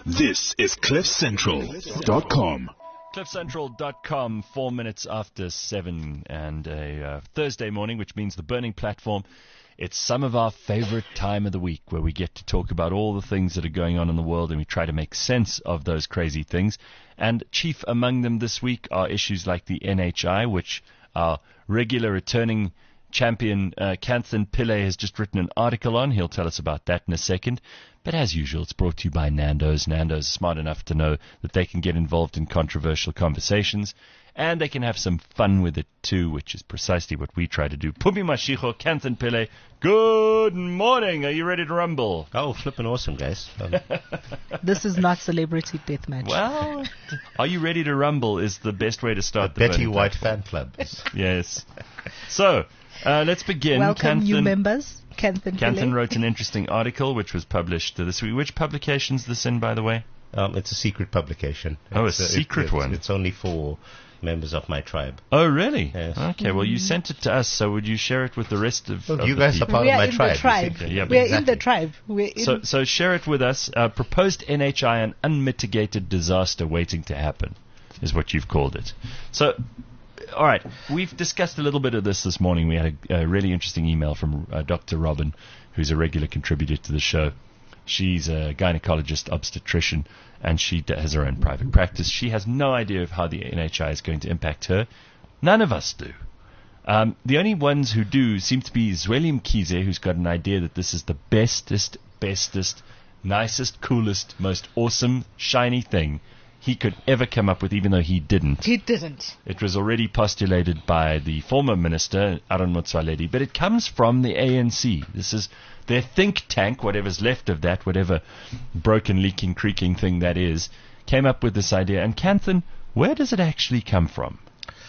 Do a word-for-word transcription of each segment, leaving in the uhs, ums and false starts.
This is cliff central dot com. cliff central dot com, four minutes after seven, and a uh, Thursday morning, which means the Burning Platform. It's some of our favorite time of the week where we get to talk about all the things that are going on in the world and we try to make sense of those crazy things. And chief among them this week are issues like the N H I, which our regular returning champion uh, Kanthan Pillay has just written an article on. He'll tell us about that in a second. But as usual, it's brought to you by Nando's. Nando's is smart enough to know that they can get involved in controversial conversations, and they can have some fun with it too, which is precisely what we try to do. Phumi Mashego, Kanthan Pillay, good morning. Are you ready to rumble? Oh, flipping awesome, guys. Um, This is not Celebrity Deathmatch. Well, are you ready to rumble is the best way to start the Betty Burning White Platform. fan club. Yes. So, uh, let's begin. Welcome, new Kanthan- members. Kanthan Kanthan Pillay. wrote an interesting article which was published uh, this week. Which publication is this in, by the way? Um, it's a secret publication. Oh, a It's, uh, it- secret it's, one. It's only for members of my tribe. Oh, really? Yes. Okay, well, you sent it to us, so would you share it with the rest of, Well, of you the guys are people? part We of are my in tribe. the you tribe. see. Yeah, but We're in exactly. the tribe. We're in So, so share it with us. Uh, proposed N H I, an unmitigated disaster waiting to happen, is what you've called it. So, all right, we've discussed a little bit of this this morning. We had a, a really interesting email from uh, Doctor Robin, who's a regular contributor to the show. She's a gynecologist, obstetrician, and she d- has her own private practice. She has no idea of how the N H I is going to impact her. None of us do. Um, the only ones who do seem to be Zweli Mkhize, who's got an idea that this is the bestest, bestest, nicest, coolest, most awesome, shiny thing he could ever come up with, even though he didn't. He didn't. It was already postulated by the former minister, Aaron Motsoaledi, but it comes from the A N C. This is their think tank, whatever's left of that, whatever broken, leaking, creaking thing that is, came up with this idea. And Kanthan, where does it actually come from?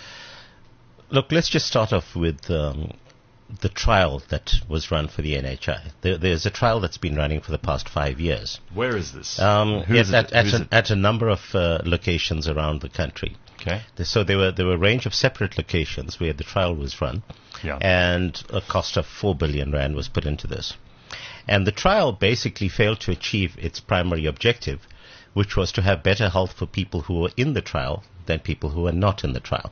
Look, let's just start off with um, the trial that was run for the N H I. There, there's a trial that's been running for the past five years. Where is this? Um, Who at, is it? at, at, Who is a, it? at a number of uh, locations around the country. Okay. So there were there were a range of separate locations where the trial was run, Yeah. and a cost of four billion rand was put into this. And the trial basically failed to achieve its primary objective, which was to have better health for people who were in the trial than people who were not in the trial.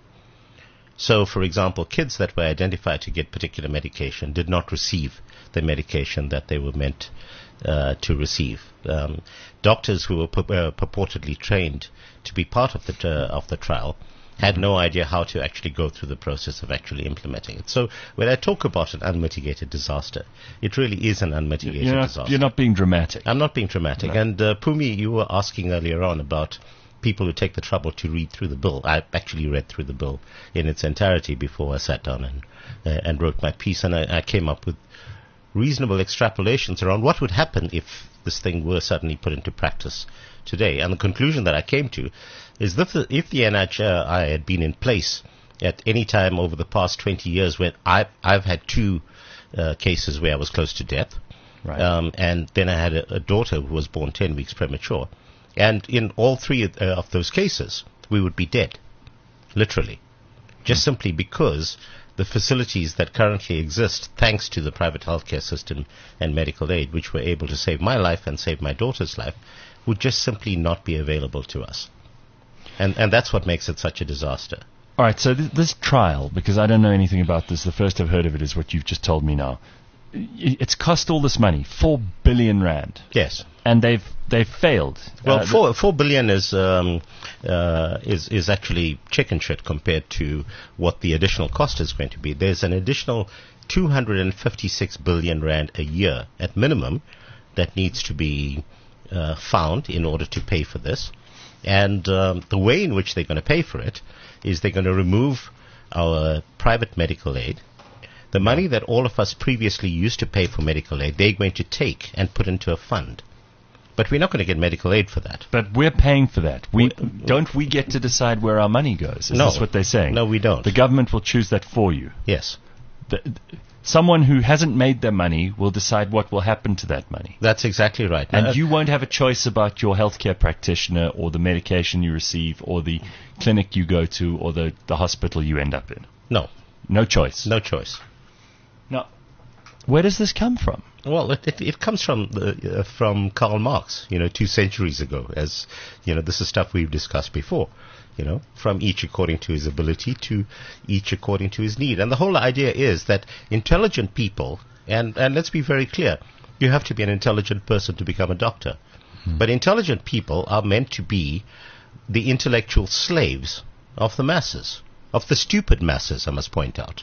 So, for example, kids that were identified to get particular medication did not receive the medication that they were meant uh, to receive. Um, doctors who were pu- uh, purportedly trained to be part of the t- uh, of the trial had no idea how to actually go through the process of actually implementing it. So, when I talk about an unmitigated disaster, it really is an unmitigated You're not, disaster. you're not being dramatic. I'm not being dramatic. No. And uh, Phumi, you were asking earlier on about people who take the trouble to read through the bill. I actually read through the bill in its entirety before I sat down and uh, and wrote my piece, and I, I came up with reasonable extrapolations around what would happen if this thing were suddenly put into practice today. And the conclusion that I came to is that the, if the N H I had been in place at any time over the past twenty years, when I, I've had two uh, cases where I was close to death, Right. um, and then I had a, a daughter who was born ten weeks premature. And in all three of, uh, of those cases, we would be dead, literally, just simply because the facilities that currently exist, thanks to the private healthcare system and medical aid, which were able to save my life and save my daughter's life, would just simply not be available to us. And, and that's what makes it such a disaster. All right, so th- this trial, because I don't know anything about this, the first I've heard of it is what you've just told me now. I- It's cost all this money, four billion rand, Yes. and they've they've failed. Well, Uh, th- four four billion is um, uh, is is actually chicken shit compared to what the additional cost is going to be. There's an additional two hundred and fifty six billion rand a year at minimum that needs to be uh, found in order to pay for this, and um, the way in which they're going to pay for it is they're going to remove our private medical aid. The money that all of us previously used to pay for medical aid, they're going to take and put into a fund. But we're not going to get medical aid for that. But we're paying for that. We don't we get to decide where our money goes? Is No. this what they're saying? No, we don't. The government will choose that for you. Yes. The, th- someone who hasn't made their money will decide what will happen to that money. That's exactly right. And Now, you won't have a choice about your healthcare practitioner or the medication you receive or the clinic you go to or the, the hospital you end up in. No, No choice. no choice. Now, Where does this come from? Well, it, it, it comes from the, uh, from Karl Marx, you know, two centuries ago. As you know, this is stuff we've discussed before. You know, from each according to his ability to each according to his need. And the whole idea is that intelligent people, and, and let's be very clear, you have to be an intelligent person to become a doctor. Hmm. But intelligent people are meant to be the intellectual slaves of the masses, of the stupid masses, I must point out.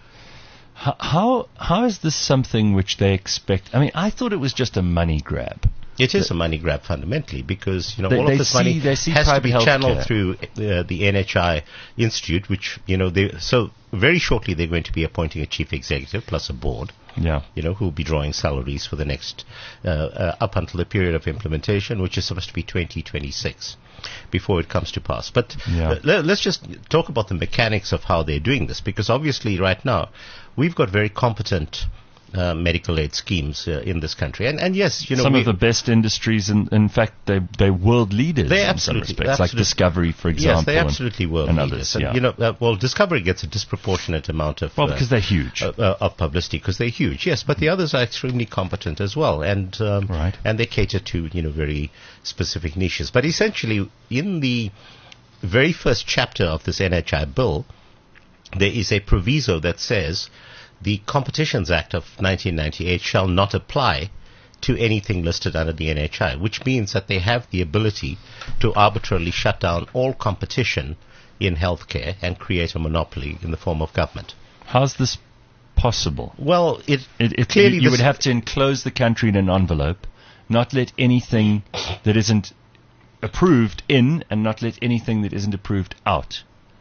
How how is this something which they expect? I mean, I thought it was just a money grab. It is a money grab fundamentally because, you know, They- all they of this see- money they see has to private be healthcare. channeled through uh, the N H I Institute, which, you know, they so very shortly they're going to be appointing a chief executive plus a board, Yeah. you know, who will be drawing salaries for the next, uh, uh, up until the period of implementation, which is supposed to be twenty twenty-six, before it comes to pass. But Yeah. uh, le- let's just talk about the mechanics of how they're doing this, because obviously right now we've got very competent uh, medical aid schemes uh, in this country. And, and yes, you know, Some we, of the best industries, and in, in fact, they they're world leaders They in absolutely- some respects, like absolutely- Discovery, for example. yes, they and- absolutely world and leaders. others. And, Yeah. you know, uh, well, Discovery gets a disproportionate amount of well, uh, because they're huge. uh, uh, of publicity because they're huge. Yes, but the others are extremely competent as well, and um, Right. and they cater to, you know, very specific niches. But essentially, in the very first chapter of this N H I bill, there is a proviso that says the Competitions Act of nineteen ninety-eight shall not apply to anything listed under the N H I, which means that they have the ability to arbitrarily shut down all competition in healthcare and create a monopoly in the form of government. How's this possible? Well, it, It, it, clearly you, you this- would have to enclose the country in an envelope, not let anything that isn't approved in, and not let anything that isn't approved out.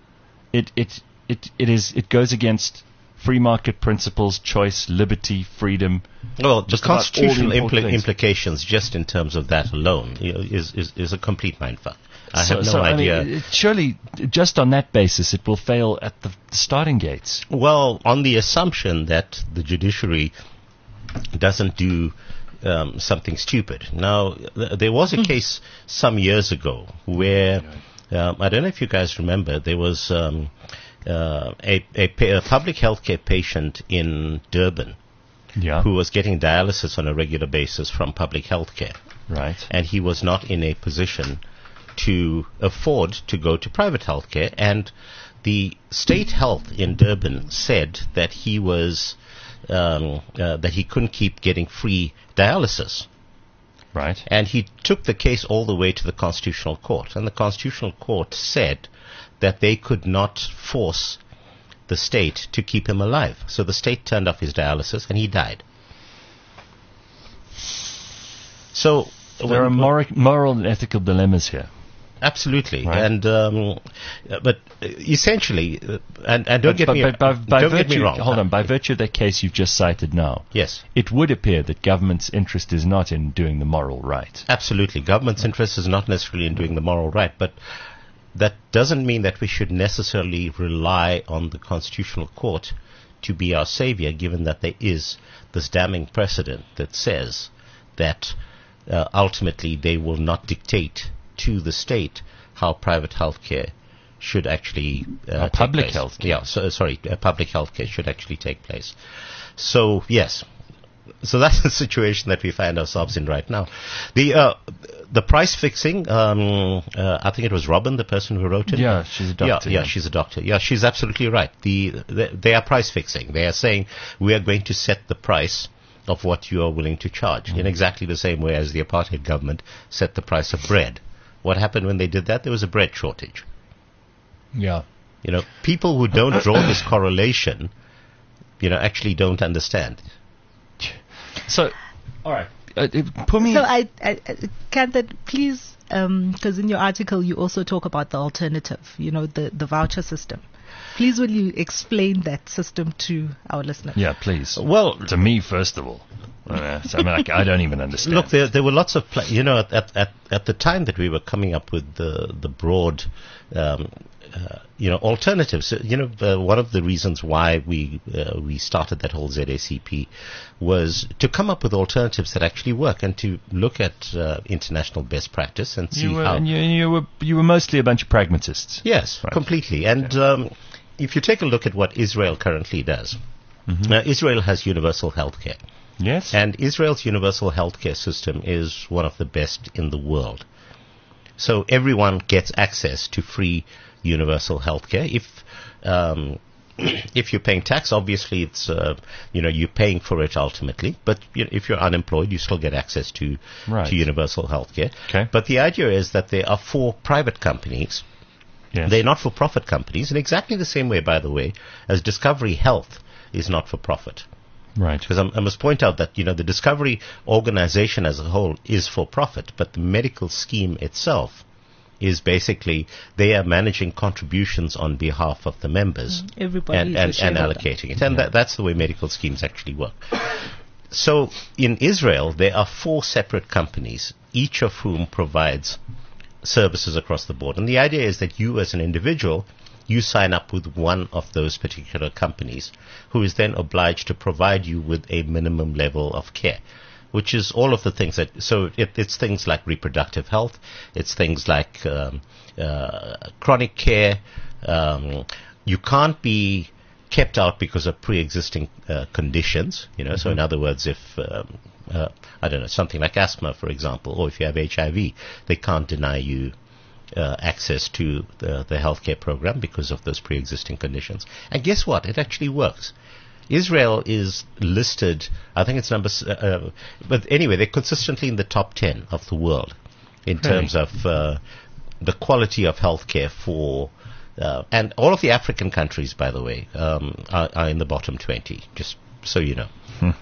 It it it it is it goes against free market principles, choice, liberty, freedom. Well, the Just about all the constitutional important impl- things. implications, just in terms of that alone, you know, is, is is a complete mindfuck. I so, have no so, idea. I mean, it- surely, just on that basis, it will fail at the starting gates. Well, on the assumption that the judiciary doesn't do um, something stupid. Now, th- there was a case some years ago where, um, I don't know if you guys remember, there was um, uh, a, a, pa- a public healthcare patient in Durban Yeah. who was getting dialysis on a regular basis from public healthcare. Right. And he was not in a position to afford to go to private healthcare, and the state health in Durban said that he was um, uh, that he couldn't keep getting free dialysis, Right. and he took the case all the way to the Constitutional Court, and the Constitutional Court said that they could not force the state to keep him alive. So the state turned off his dialysis, and he died. So There are moral, moral and ethical dilemmas here. Absolutely, Right. and um, uh, but uh, essentially, uh, and, and don't But- get but- me but by, by don't virtue, get me wrong. Hold Uh, on. By virtue of that case you've just cited now, Yes, it would appear that government's interest is not in doing the moral right. absolutely. Government's interest is not necessarily in doing the moral right, but that doesn't mean that we should necessarily rely on the Constitutional Court to be our savior, given that there is this damning precedent that says that uh, ultimately they will not dictate to the state how private healthcare should actually uh, How take public place. healthcare. Yeah, so, sorry, uh, public healthcare should actually take place. So yes, so that's the situation that we find ourselves in right now. The uh, the price fixing. Um, uh, I think it was Robin, the person who wrote it. Yeah, she's a doctor, Yeah, yeah, yeah. she's a doctor. Yeah, she's absolutely right. The, the they are price fixing. They are saying we are going to set the price of what you are willing to charge Mm-hmm. in exactly the same way as the apartheid government set the price of bread. What happened when they did that? There was a bread shortage. Yeah. You know, people who don't draw this correlation, you know, actually don't understand. So, all right. Uh, uh, put me. So I, I, I can that please, because in your article you also talk about the alternative, you know, the, the voucher system. Please will you explain that system to our listeners? yeah, please. Well, To me, first of all. Uh, so, I mean, like, I don't even understand. look, there there were lots of, pla- you know, at, at at at the time that we were coming up with the the broad, um, uh, you know, alternatives. Uh, You know, uh, one of the reasons why we uh, we started that whole Z A C P was to come up with alternatives that actually work and to look at uh, international best practice and see you were, how. and you, and you were you were mostly a bunch of pragmatists. Yes, Right. completely. And um, if you take a look at what Israel currently does, Mm-hmm. Now, Israel has universal health care. Yes. And Israel's universal healthcare system is one of the best in the world. So everyone gets access to free universal healthcare. If um, if you're paying tax, obviously it's uh, you know you're paying for it ultimately. But you know, if you're unemployed, you still get access to Right. to universal healthcare. Okay. But the idea is that there are four private companies. Yes. They're not-for-profit companies, in exactly the same way, by the way, as Discovery Health is not-for-profit. Right. Because I must point out that, you know, the Discovery organization as a whole is for profit, but the medical scheme itself is basically they are managing contributions on behalf of the members Everybody and, is a and, and shareholder. allocating it. And that, that's the way medical schemes actually work. So in Israel, there are four separate companies, each of whom provides services across the board. And the idea is that you as an individual, you sign up with one of those particular companies, who is then obliged to provide you with a minimum level of care, which is all of the things that, so it, it's things like reproductive health, it's things like um, uh, chronic care. Um, you can't be kept out because of pre-existing uh, conditions, you know, mm-hmm. So in other words, if, um, uh, I don't know, something like asthma, for example, or if you have H I V, they can't deny you Uh, access to the, the healthcare program because of those pre-existing conditions. And guess what? It actually works. Israel is listed, I think it's number, s- uh, but anyway, they're consistently in the top ten of the world in Really? terms of uh, the quality of healthcare for, uh, and all of the African countries, by the way, um, are, are in the bottom twenty, just so you know.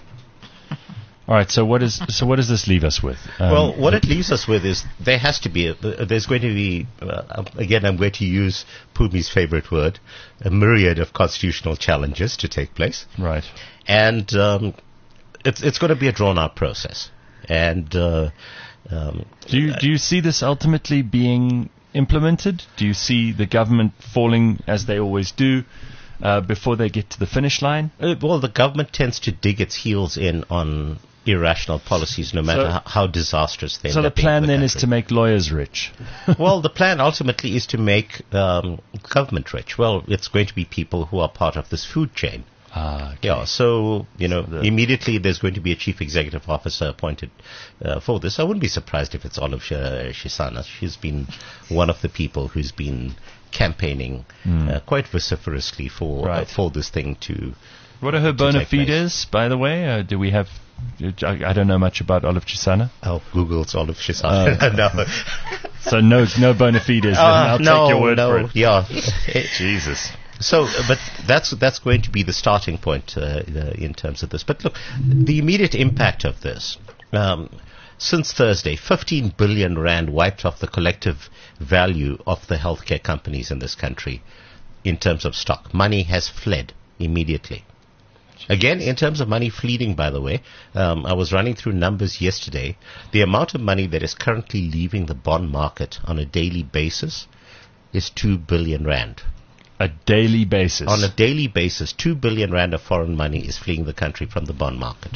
All right. So what is so what does this leave us with? Um, Well, what it leaves us with is there has to be, a, there's going to be, uh, again, I'm going to use Pumi's favorite word, a myriad of constitutional challenges to take place. Right. And um, it's, it's going to be a drawn-out process. And uh, um, Do you do you see this ultimately being implemented? Do you see the government falling as they always do uh, before they get to the finish line? uh, well, the government tends to dig its heels in on irrational policies, no matter So- how, how disastrous they So end the up being plan for the then is country. to make lawyers rich. Well, the plan ultimately is to make um, government rich. Well, it's going to be people who are part of this food chain. Ah, okay. Yeah, so, you know, the- immediately there's going to be a chief executive officer appointed uh, for this. I wouldn't be surprised if it's Olive Sh- Shisana. She's been one of the people who's been campaigning uh, quite vociferously for Right. uh, for this thing to... What are her to bona take place. fides, by the way? Uh, do we have? I, I don't know much about Olive Chisana, Oh, Google's Olive Shisana. no, so no no bona fides. Uh, I'll no, take your word no, for it. yeah. Jesus. So, uh, but that's that's going to be the starting point uh, uh, in terms of this. But look, the immediate impact of this, um, since Thursday, fifteen billion rand wiped off the collective value of the healthcare companies in this country in terms of stock. Money has fled immediately. Again, in terms of money fleeing, by the way, um, I was running through numbers yesterday. The amount of money that is currently leaving the bond market on a daily basis is two billion rand. A daily basis. On a daily basis, two billion rand of foreign money is fleeing the country from the bond market.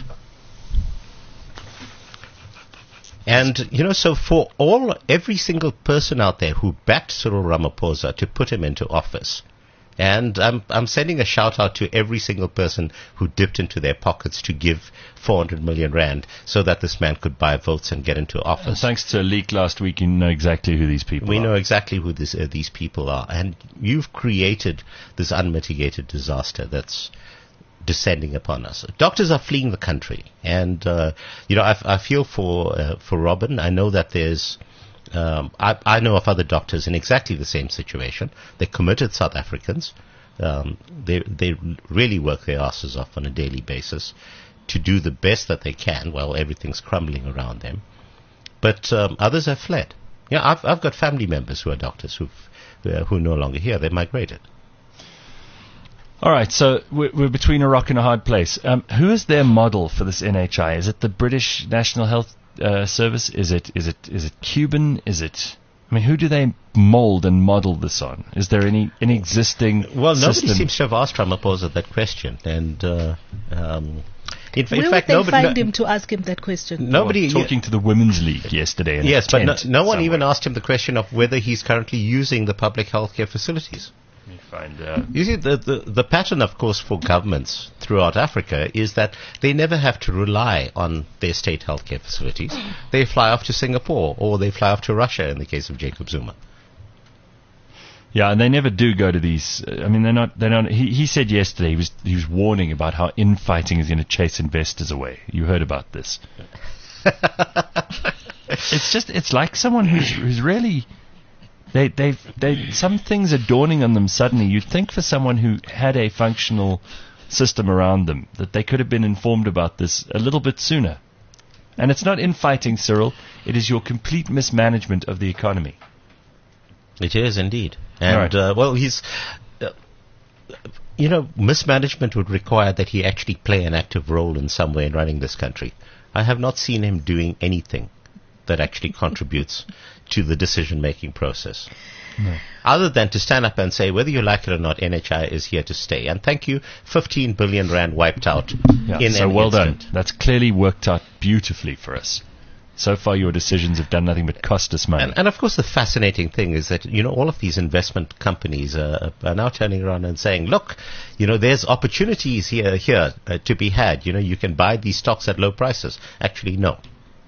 And, you know, so for all, every single person out there who backed Cyril Ramaphosa to put him into office, and I'm I'm sending a shout out to every single person who dipped into their pockets to give four hundred million rand so that this man could buy votes and get into And office. thanks to a leak last week, you know exactly who these people We are. know exactly who this, uh, these people are, and you've created this unmitigated disaster that's descending upon us. Doctors are fleeing the country, and uh, you know I, I feel for uh, for Robin. I know that there's. Um, I, I know of other doctors in exactly the same situation. They're committed South Africans. Um, they they really work their asses off on a daily basis to do the best that they can while everything's crumbling around them. But um, others have fled. Yeah, I've I've got family members who are doctors who've, who are who are no longer here. They migrated. All right, so we're, we're between a rock and a hard place. Um, who is their model for this N H I? Is it the British National Health uh, Service? Is it is it is it Cuban? Is it? I mean, who do they mold and model this on? Is there any any existing Well, nobody system? seems to have asked Ramaphosa that question, and uh, um, in, fa- Where in would fact, they nobody. find no- him to ask him that question? Nobody. Well, talking to the Women's League yesterday. In Yes, a but no, tent no one somewhere. even asked him the question of whether he's currently using the public healthcare facilities. Let me find out. You see, the, the, the pattern, of course, for governments throughout Africa is that they never have to rely on their state healthcare facilities. They fly off to Singapore, or they fly off to Russia in the case of Jacob Zuma. Yeah, and they never do go to these. Uh, I mean, they're not. They're not. He, he said yesterday he was he was warning about how infighting is going to chase investors away. You heard about this? It's just. It's like someone who's who's really. They they they. Some things are dawning on them suddenly. You'd think for someone who had a functional system around them that they could have been informed about this a little bit sooner. And it's not infighting, Cyril. It is your complete mismanagement of the economy. It is indeed. And, right. uh, well, he's, uh, you know, mismanagement would require that he actually play an active role in some way in running this country. I have not seen him doing anything that actually contributes to the decision-making process. No. Other than to stand up and say, whether you like it or not, N H I is here to stay. And thank you, fifteen billion rand wiped out Yeah, in so an well instant. done. That's clearly worked out beautifully for us. So far, your decisions have done nothing but cost us money. And, and of course, the fascinating thing is that, you know, all of these investment companies uh, are now turning around and saying, look, you know, there's opportunities here here uh, to be had. You know, you can buy these stocks at low prices. Actually, no.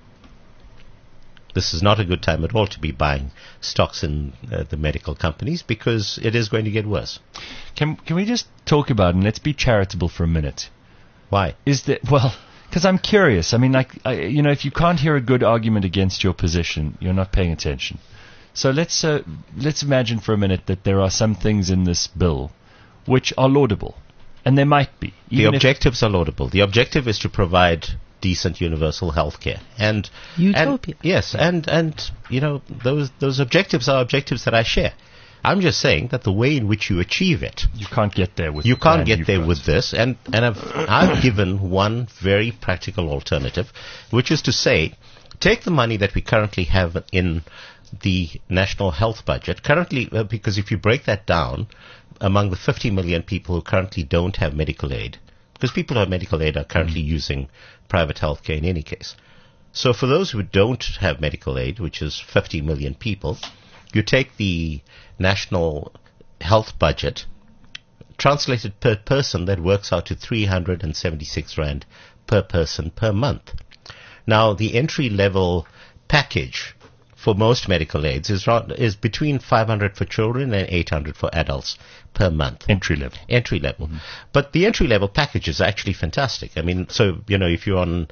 This is not a good time at all to be buying stocks in uh, the medical companies, because it is going to get worse. Can can we just talk about, and let's be charitable for a minute. Why? Is that, well, because I'm curious. I mean, like, I, you know, if you can't hear a good argument against your position, you're not paying attention. So let's uh, let's imagine for a minute that there are some things in this bill which are laudable, and there might be. The objectives are laudable. The objective is to provide decent universal health care. And, Utopia. and yes, and, and you know, those those objectives are objectives that I share. I'm just saying that the way in which you achieve it, You can't get there with you the plan can't get you've there got. with this. And, and I've, I've given one very practical alternative, which is to say, take the money that we currently have in the national health budget, currently, uh, because if you break that down among the fifty million people who currently don't have medical aid, because people who have medical aid are currently mm. using private health care in any case. So for those who don't have medical aid, which is fifty million people, you take the national health budget, translated per person, that works out to three hundred seventy-six rand per person per month. Now, the entry-level package for most medical aids is, is between five hundred for children and eight hundred for adults per month. Entry level. Entry level. Mm-hmm. But the entry level package is actually fantastic. I mean, so, you know, if you're on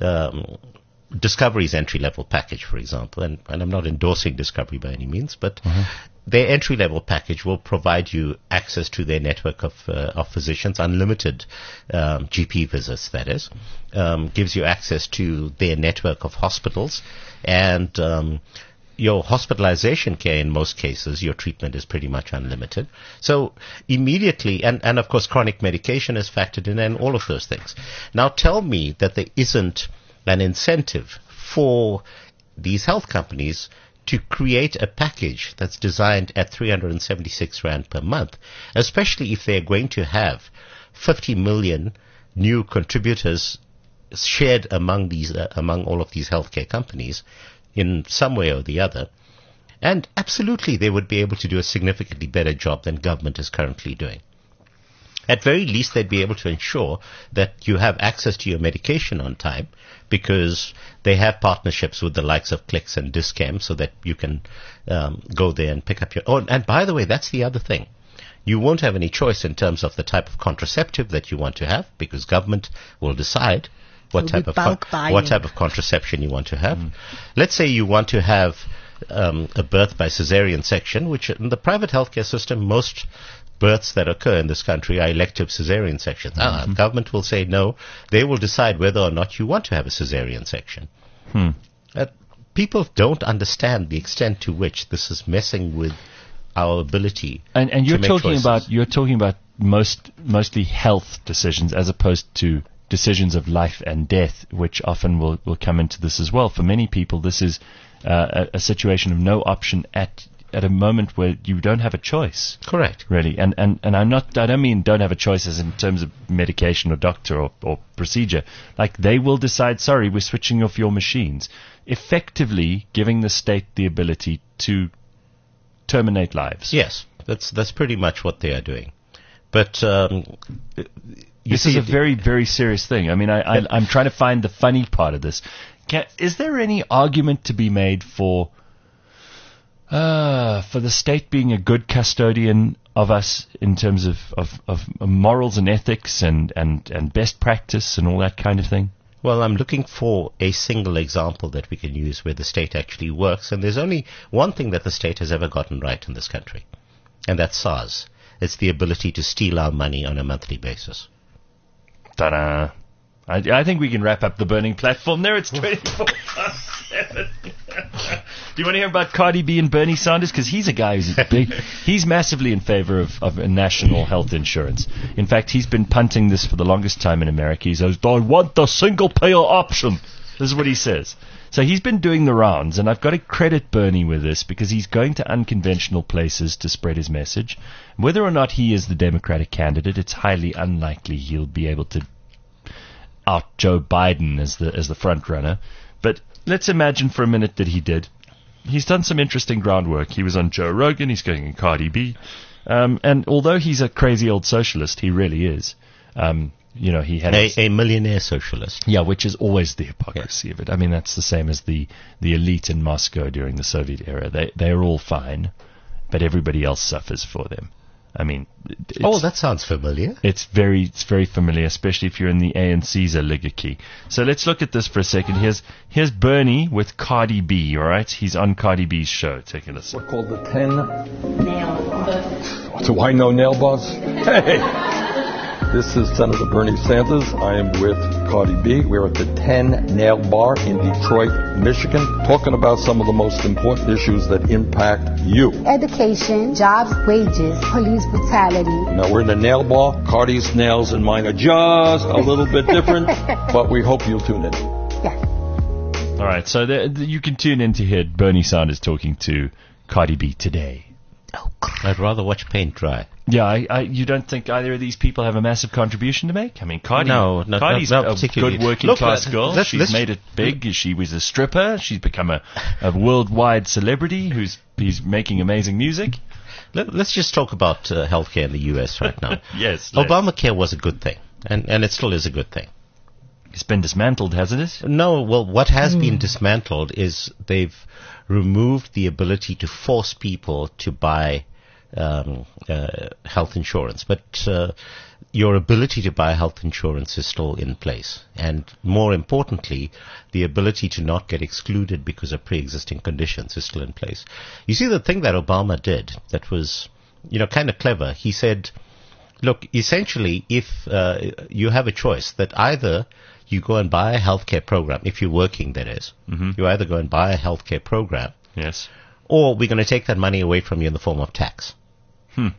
um, Discovery's entry level package, for example, and, and I'm not endorsing Discovery by any means, but mm-hmm. their entry level package will provide you access to their network of, uh, of physicians, unlimited um, G P visits, that is, um, gives you access to their network of hospitals, and um, your hospitalization care, in most cases, your treatment is pretty much unlimited. So immediately, and, and of course chronic medication is factored in, and all of those things. Now tell me that there isn't an incentive for these health companies to create a package that's designed at three hundred seventy-six rand per month, especially if they're going to have fifty million new contributors shared among these, uh, among all of these healthcare companies in some way or the other. And absolutely, they would be able to do a significantly better job than government is currently doing. At very least, they'd be able to ensure that you have access to your medication on time, because they have partnerships with the likes of Clicks and Discam, so that you can um, go there and pick up your... Oh, and by the way, that's the other thing. You won't have any choice in terms of the type of contraceptive that you want to have, because government will decide what type of con- what type of contraception you want to have. Mm. Let's say you want to have um, a birth by cesarean section, which in the private healthcare system, most births that occur in this country are elective cesarean sections. Mm-hmm. Ah, government will say no. They will decide whether or not you want to have a cesarean section. Hmm. Uh, people don't understand the extent to which this is messing with our ability. And, and you're to make talking choices. about you're talking about most mostly health decisions, as opposed to decisions of life and death, which often will, will come into this as well. For many people, this is uh, a, a situation of no option at at a moment where you don't have a choice. Correct. Really. And, and, and I'm not, I don't mean don't have a choice as in terms of medication or doctor or, or procedure. Like, they will decide, sorry, we're switching off your machines, effectively giving the state the ability to terminate lives. Yes. that's that's pretty much what they are doing. But um, you this see is a it- very, very serious thing. I mean, I, I, I'm trying to find the funny part of this. Can, is there any argument to be made for uh, for the state being a good custodian of us in terms of, of, of morals and ethics and, and, and best practice and all that kind of thing? Well, I'm looking for a single example that we can use where the state actually works, and there's only one thing that the state has ever gotten right in this country, and that's SARS. It's the ability to steal our money on a monthly basis. Ta-da. I, I think we can wrap up the burning platform there. It's twenty-four past seven. Do you want to hear about Cardi B and Bernie Sanders? Because he's a guy who's big. He's massively in favor of, of a national health insurance. In fact, he's been punting this for the longest time in America. He says, I want the single-payer option. This is what he says. So he's been doing the rounds, and I've got to credit Bernie with this because he's going to unconventional places to spread his message. Whether or not he is the Democratic candidate, it's highly unlikely he'll be able to out Joe Biden as the as the front runner. But let's imagine for a minute that he did. He's done some interesting groundwork. He was on Joe Rogan. He's going in Cardi B. Um, and although he's a crazy old socialist, he really is. Um, you know, he had A, a millionaire socialist. yeah, which is always the hypocrisy of it. I mean, that's the same as the, the elite in Moscow during the Soviet era. They they're all fine, but everybody else suffers for them. I mean, it's, Oh, that sounds familiar. it's very it's very familiar, especially if you're in the A N C's oligarchy. So let's look at this for a second. Here's here's Bernie with Cardi B. All right, he's on Cardi B's show. Take a listen. What's called the ten nail. Do I know nail bars? Hey, this is Senator Bernie Sanders. I am with Cardi B. We're at the ten Nail Bar in Detroit, Michigan, talking about some of the most important issues that impact you. Education, jobs, wages, police brutality. Now, we're in the nail bar. Cardi's nails and mine are just a little bit different, but we hope you'll tune in. Yes. All right, so the, the, you can tune in to hear Bernie Sanders talking to Cardi B today. Oh, God. I'd rather watch paint dry. Yeah, I, I, you don't think either of these people have a massive contribution to make? I mean, Cardi, No, no, Cardi's no, no, a particularly. good working Look, class let- girl. let's- She's let's- made it big. She was a stripper. She's become a, a worldwide celebrity who's he's making amazing music. Let, let's just talk about uh, healthcare in the U S right now. Yes, let's. Obamacare was a good thing, and, and it still is a good thing. It's been dismantled, hasn't it? No, well, what has been dismantled is they've removed the ability to force people to buy um, uh, health insurance, but uh, your ability to buy health insurance is still in place. And more importantly, the ability to not get excluded because of pre-existing conditions is still in place. You see, the thing that Obama did that was, you know, kind of clever, he said, look, essentially, if uh, you have a choice that either you go and buy a healthcare program, if you're working, that is, Mm-hmm. you either go and buy a healthcare program, Yes. or we're going to take that money away from you in the form of tax. Hmm.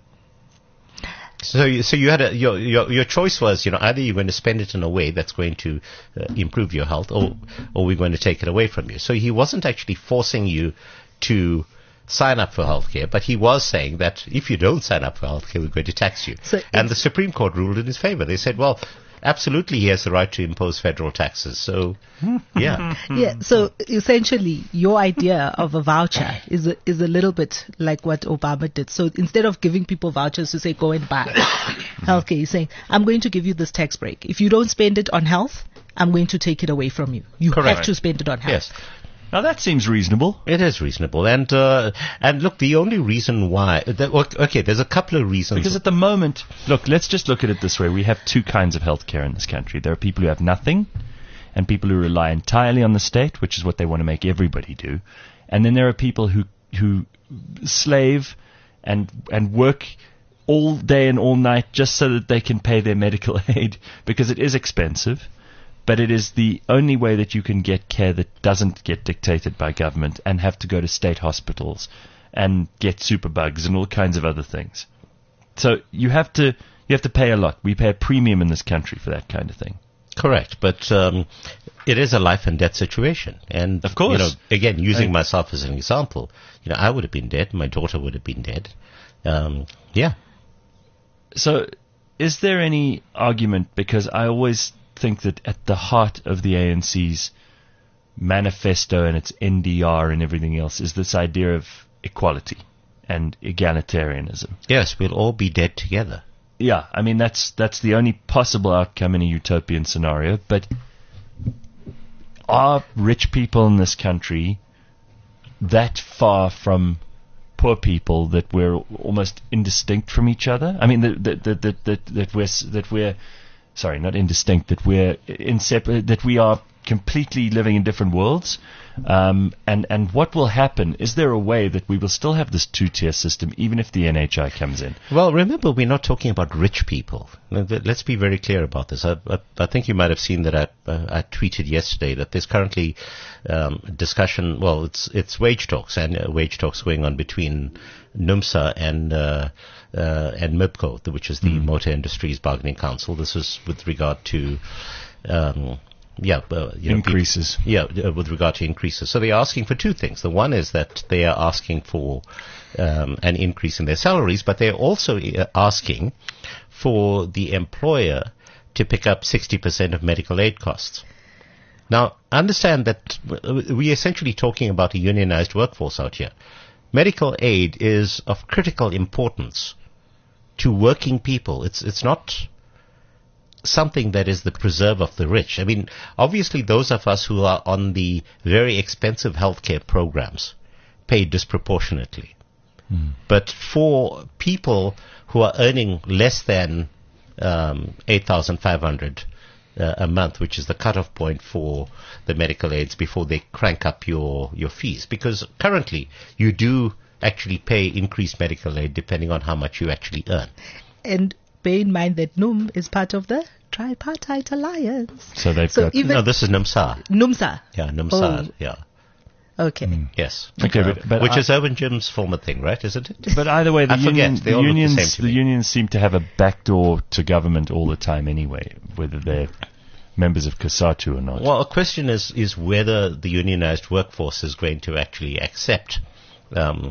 So, you, so you had a your, your your choice was, you know, either you're going to spend it in a way that's going to uh, improve your health, or or we're going to take it away from you. So he wasn't actually forcing you to sign up for healthcare, but he was saying that if you don't sign up for healthcare, we're going to tax you. So and the Supreme Court ruled in his favor. They said, well, absolutely, he has the right to impose federal taxes. So, yeah. Yeah, so essentially, your idea of a voucher is a, is a little bit like what Obama did. So instead of giving people vouchers to say, go and buy healthcare, he's saying, I'm going to give you this tax break. If you don't spend it on health, I'm going to take it away from you. You have Correct. to spend it on health. Yes. Now that seems reasonable. It is reasonable, and uh, and look, the only reason why, that, okay, there's a couple of reasons. Because at the moment, look, let's just look at it this way. We have two kinds of healthcare in this country. There are people who have nothing, and people who rely entirely on the state, which is what they want to make everybody do. And then there are people who who slave and and work all day and all night just so that they can pay their medical aid, because it is expensive. But it is the only way that you can get care that doesn't get dictated by government and have to go to state hospitals and get superbugs and all kinds of other things. So you have to you have to pay a lot. We pay a premium in this country for that kind of thing. Correct, but um, it is a life and death situation, and Of course. you know, again, using I- myself as an example, you know, I would have been dead, my daughter would have been dead. Um, yeah, So is there any argument, because I always think that at the heart of the A N C's manifesto and its N D R and everything else is this idea of equality and egalitarianism. Yes, we'll all be dead together. Yeah, I mean, that's that's the only possible outcome in a utopian scenario. But are rich people in this country that far from poor people that we're almost indistinct from each other? I mean, that that that that, that, that we're that we're sorry, not indistinct. That we're inseparable. That we are completely living in different worlds. Um, and, and what will happen? Is there a way that we will still have this two-tier system even if the N H I comes in? Well, remember, we're not talking about rich people. Let's be very clear about this. I, I, I think you might have seen that I, uh, I tweeted yesterday that there's currently um, discussion, well, it's it's wage talks, and uh, wage talks going on between NUMSA and uh, uh, and MIBCO, which is the mm. Motor Industries Bargaining Council. This is with regard to... Um, Yeah, uh, you know, increases. People, yeah, uh, with regard to increases. So they're asking for two things. The one is that they are asking for um, an increase in their salaries, but they're also uh, asking for the employer to pick up sixty percent of medical aid costs. Now, understand that we're essentially talking about a unionized workforce out here. Medical aid is of critical importance to working people. It's it's not something that is the preserve of the rich. I mean, obviously those of us who are on the very expensive healthcare programs pay disproportionately. Mm. But for people who are earning less than um, eight thousand five hundred uh, a month, which is the cutoff point for the medical aids before they crank up your, your fees, because currently you do actually pay increased medical aid depending on how much you actually earn. And bear in mind that N U M is part of the Tripartite Alliance. So they've so got... Even no, this is NUMSA. NUMSA? Yeah, NUMSA, oh. yeah. Okay. Mm. Yes. Okay, uh, but, but which I, is Urban Jim's former thing, right? Isn't it? But either way, the, union, the unions, the, the unions seem to have a backdoor to government all the time anyway, whether they're members of COSATU or not. Well, a question is, is whether the unionized workforce is going to actually accept um,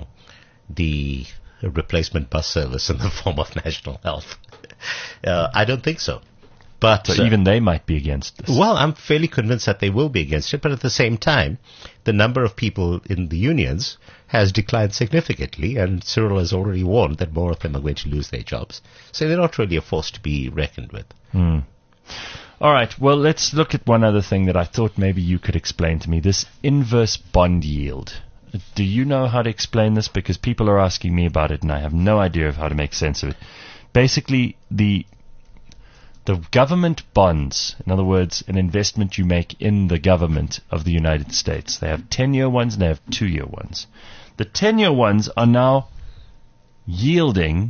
the replacement bus service in the form of national health. Uh, I don't think so. But so uh, even they might be against this. Well, I'm fairly convinced that they will be against it, but at the same time, the number of people in the unions has declined significantly, and Cyril has already warned that more of them are going to lose their jobs. So they're not really a force to be reckoned with. Hmm. All right, well, let's look at one other thing that I thought maybe you could explain to me, this inverse bond yield. Do you know how to explain this? Because people are asking me about it, and I have no idea of how to make sense of it. Basically, the the government bonds, in other words, an investment you make in the government of the United States. They have ten-year ones and they have two-year ones. The ten-year ones are now yielding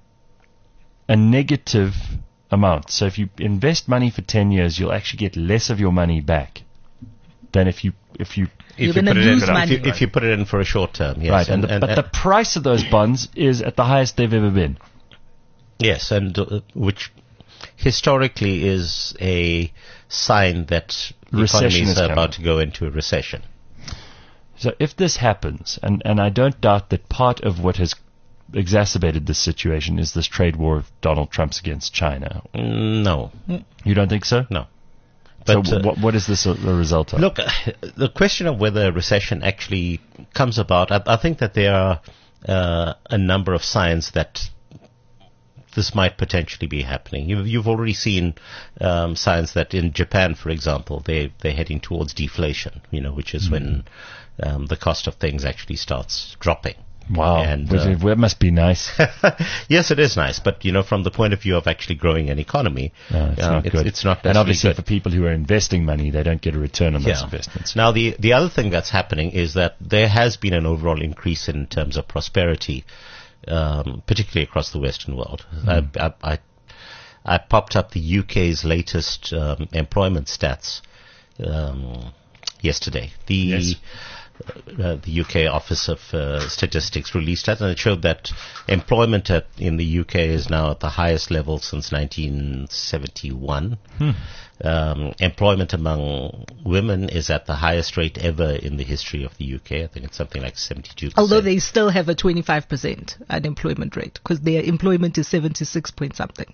a negative amount. So if you invest money for ten years, you'll actually get less of your money back than if you if you You're if you, gonna put it lose in, money. if, you, if you put it in for a short term, yes. Right, and, and, the, and, but and the price of those bonds is at the highest they've ever been. Yes, and uh, which historically is a sign that the Recession economies is are coming. about to go into a recession. So if this happens, and, and I don't doubt that part of what has exacerbated this situation is this trade war of Donald Trump's against China. No. You don't think so? No. But, so uh, what, what is this a, a result of? Look, uh, the question of whether a recession actually comes about, I, I think that there are uh, a number of signs that this might potentially be happening. You've, you've already seen um, signs that in Japan, for example, they, they're heading towards deflation, you know, which is mm-hmm. when um, the cost of things actually starts dropping. Wow, and, uh, that must be nice. Yes, it is nice, but you know, from the point of view of actually growing an economy, no, it's, um, not it's, good. it's not. And obviously, good. for people who are investing money, they don't get a return on yeah. those investments. Now, the the other thing that's happening is that there has been an overall increase in terms of prosperity, um, particularly across the Western world. Mm. I, I, I I popped up the U K's latest um, employment stats um, yesterday. The yes. Uh, the U K Office of uh, Statistics released that, and it showed that employment at, in the U K is now at the highest level since nineteen seventy-one. Hmm. Um, employment among women is at the highest rate ever in the history of the U K. I think it's something like seventy-two percent. Although they still have a twenty-five percent unemployment rate, because their employment is seventy-six point something.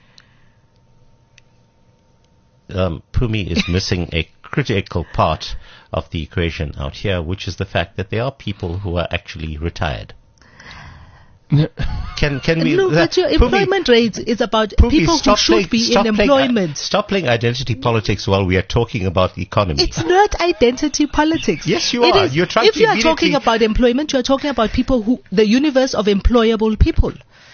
Um, Pumi is missing a critical part of the equation out here, which is the fact that there are people who are actually retired. Can can we? No, uh, but your Pumi, employment rate is about Pumi, people who stop should playing- be stop in playing, uh, employment. stop playing identity politics while we are talking about the economy. It's not identity politics. Yes, you It are. is- You're trying if to you are talking immediately- about employment, you are talking about people who, the universe of employable people.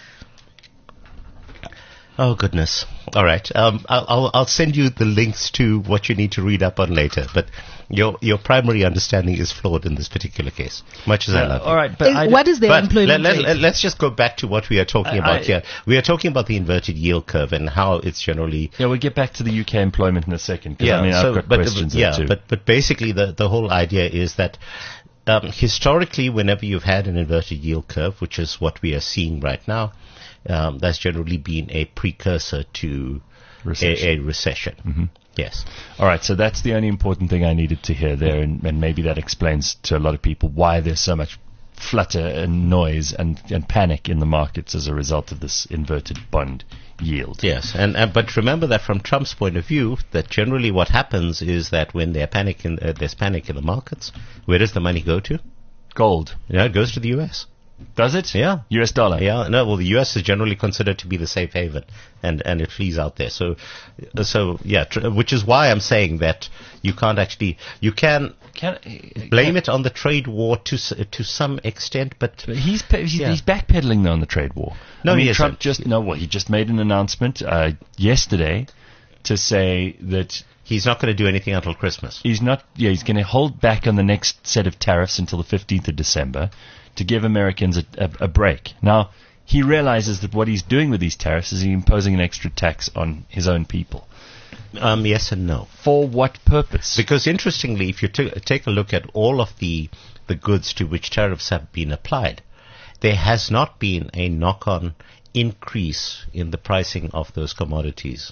Oh goodness! All right, um, I'll, I'll I'll send you the links to what you need to read up on later. But your your primary understanding is flawed in this particular case. Much as I love you. all right, but Is- I, what is their But employment let, rate? let, let's just go back to what we are talking I- about I- here. We are talking about the inverted yield curve and how it's generally. yeah, we'll get back to the U K employment in a second. 'Cause, I mean, so, I've got but, questions yeah, there too. but but basically the the whole idea is that um, historically, whenever you've had an inverted yield curve, which is what we are seeing right now, um, that's generally been a precursor to Recession. a, a recession. Mm-hmm. Yes. All right, so that's the only important thing I needed to hear there, and, and maybe that explains to a lot of people why there's so much flutter and noise and, and panic in the markets as a result of this inverted bond yield. Yes, and, and but remember that from Trump's point of view, that generally what happens is that when there panic in, uh, there's panic in the markets, where does the money go to? Gold. Yeah, it goes to the U S. Does it? Yeah. U S dollar. Yeah, no, well, the U S is generally considered to be the safe haven, and, and it flees out there. So, uh, so yeah, tr- which is why I'm saying that you can't actually, you can Can, blame it on the trade war to s- to some extent, but He's pa- he's, Yeah. he's backpedaling though on the trade war. No, I mean, he Trump isn't. just no. Well, he just made an announcement uh, yesterday to say that he's not going to do anything until Christmas. he's not. Yeah, he's going to hold back on the next set of tariffs until the fifteenth of December to give Americans a, a, a break. Now he realizes that what he's doing with these tariffs is he's imposing an extra tax on his own people. Um, yes and no. For what purpose? Because interestingly, if you t- take a look at all of the the goods to which tariffs have been applied, there has not been a knock-on increase in the pricing of those commodities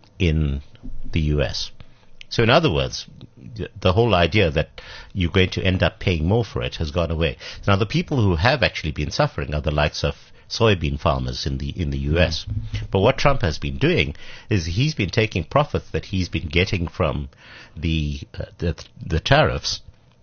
in the U S. So in other words, th- the whole idea that you're going to end up paying more for it has gone away. Now the people who have actually been suffering are the likes of soybean farmers in the in the U S. But what Trump has been doing is he's been taking profits that he's been getting from the uh, the, the tariffs,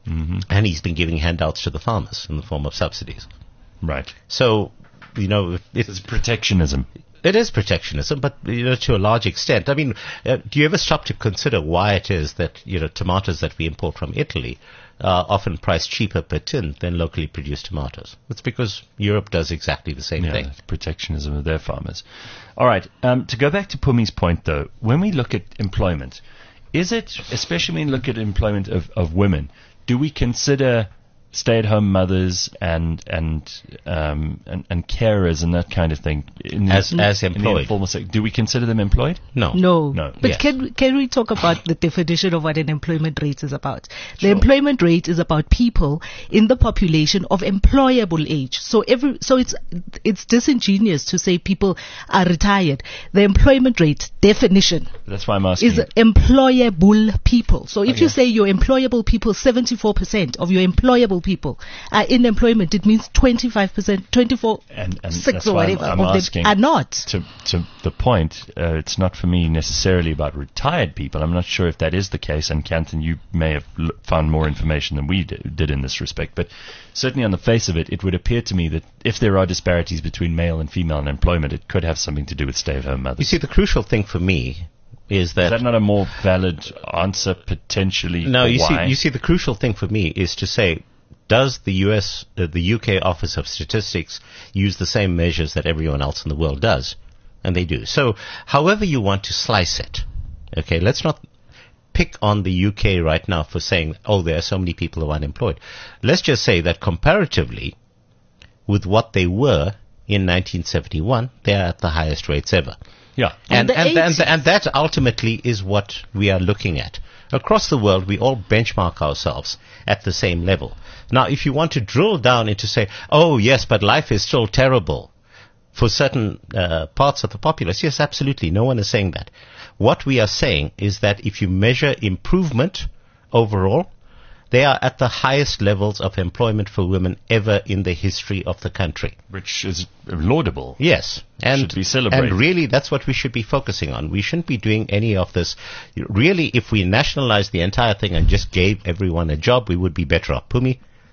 and he's been giving handouts to the farmers in the form of subsidies. right. So, you know, It's it's protectionism. it is protectionism, but you know, to a large extent. I mean, uh, do you ever stop to consider why it is that you know tomatoes that we import from Italy are often priced cheaper per tin than locally produced tomatoes? It's because Europe does exactly the same Yeah, thing. it's protectionism of their farmers. All right. Um, to go back to Pumi's point, though, when we look at employment, is it, especially when we look at employment of, of women, do we consider stay-at-home mothers and and um, and, and carers and that kind of thing in the, As- as in the employed. informal sector? Do we consider them employed? No, No. No. But Yes. can can we talk about the definition of what an employment rate is about? The employment rate is about people in the population of employable age. So every so it's it's disingenuous to say people are retired. The employment rate definition That's why I'm asking. is employable people. So if Okay. you say your employable people, seventy-four percent of your employable people are in employment, it means twenty-five percent, twenty-four, And- and six that's or why I'm- whatever I'm of asking. them are not. to to the point, uh, it's not for me necessarily about retired people. I'm not sure if that is the case, and Canton, you may have l- found more information than we d- did in this respect. But certainly on the face of it, it would appear to me that if there are disparities between male and female in employment, it could have something to do with stay-at-home you mothers. see, the crucial thing for me is Is that, that not a more valid answer potentially? no, for you why? see, you see, the crucial thing for me is to say, does the U S, uh, the U K Office of Statistics use the same measures that everyone else in the world does? And they do. So, however you want to slice it, okay, let's not pick on the U K right now for saying, oh, there are so many people who are unemployed. Let's just say that comparatively with what they were in nineteen seventy-one, they're at the highest rates ever. yeah. And, the and, and, eighties. and that ultimately is what we are looking at. Across the world, we all benchmark ourselves at the same level. Now, if you want to drill down into say, oh, yes, but life is still terrible for certain uh, parts of the populace, yes, absolutely. No one is saying that. What we are saying is that if you measure improvement overall, they are at the highest levels of employment for women ever in the history of the country. Which is laudable. Yes, and Should be celebrated. and really, that's what we should be focusing on. We shouldn't be doing any of this. Really, if we nationalized the entire thing and just gave everyone a job, we would be better off. Pumi?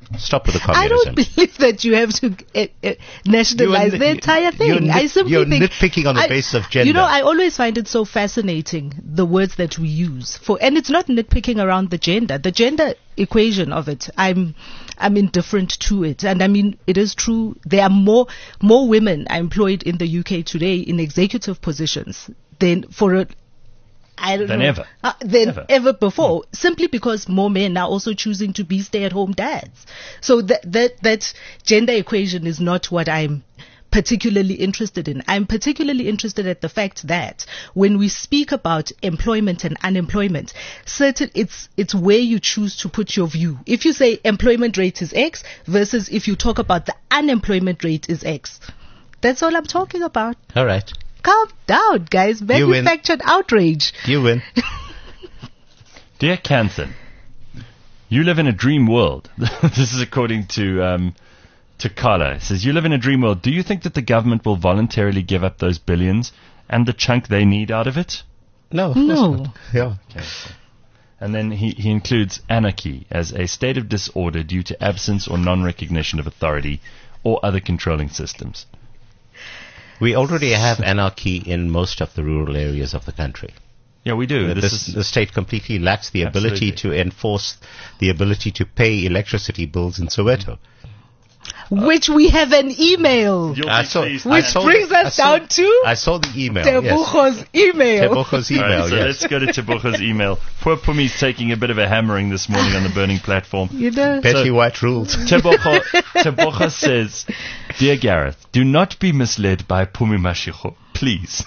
Stop with the I communism. don't believe that you have to uh, uh, nationalize You're the nit- entire thing. you're nit- I simply you're think nitpicking on the I- basis of gender. You know, I always find it so fascinating, the words that we use for, and it's not nitpicking around the gender. The gender equation of it, I'm, I'm indifferent to it, and I mean, it is true. There are more, more women are employed in the U K today in executive positions than for a I don't Than know. ever. Uh, than Ever. ever before, simply because more men are also choosing to be stay-at-home dads. So that that that gender equation is not what I'm particularly interested in. I'm particularly interested at the fact that when we speak about employment and unemployment, certain it's it's where you choose to put your view. If you say employment rate is X versus if you talk about the unemployment rate is X, that's all I'm talking about. All right. Calm down, guys. You win. Manufactured outrage. You win. Dear Canthan, you live in a dream world. This is according to um, to Carla. It says, you live in a dream world. Do you think that the government will voluntarily give up those billions and the chunk they need out of it? No, of course No. not. Yeah. Okay. And then he, he includes anarchy as a state of disorder due to absence or non-recognition of authority or other controlling systems. We already have anarchy in most of the rural areas of the country. Yeah, we do. The, This the, is the state completely lacks the ability Absolutely. to enforce the ability to pay electricity bills in Soweto. Which we have an email. You'll I be saw- pleased. I Which saw brings the- I us saw- down to I saw the email. Yes. Tebucho's email. Tebucho's All right, email, so yes. let's go to Tebucho's email. Poor Pumi's taking a bit of a hammering this morning on the burning platform. You know, Betty So- White rules. Tebogo, Tebogo says, Dear Gareth, do not be misled by Pumi Mashiko, please.